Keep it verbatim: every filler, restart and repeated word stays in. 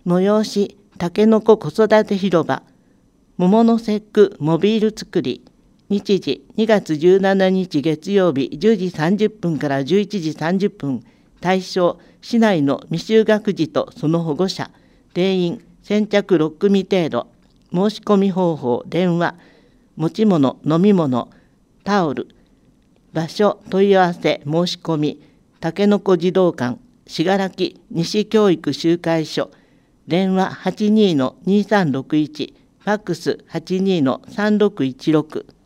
催し、たけのこ子育て広場、桃の節句モビール作り、日時にがつじゅうしちにち月曜日じゅうじさんじゅっぷんからじゅういちじさんじゅっぷん、対象、市内の未就学児とその保護者、定員先着ろっくみ程度、申し込み方法、電話、持ち物、飲み物、タオル、場所、問い合わせ、申し込み、たけのこ児童館、信楽西教育集会所、電話 はちにーのにさんろくいち、ファックス はちにーのさんろくいちろく。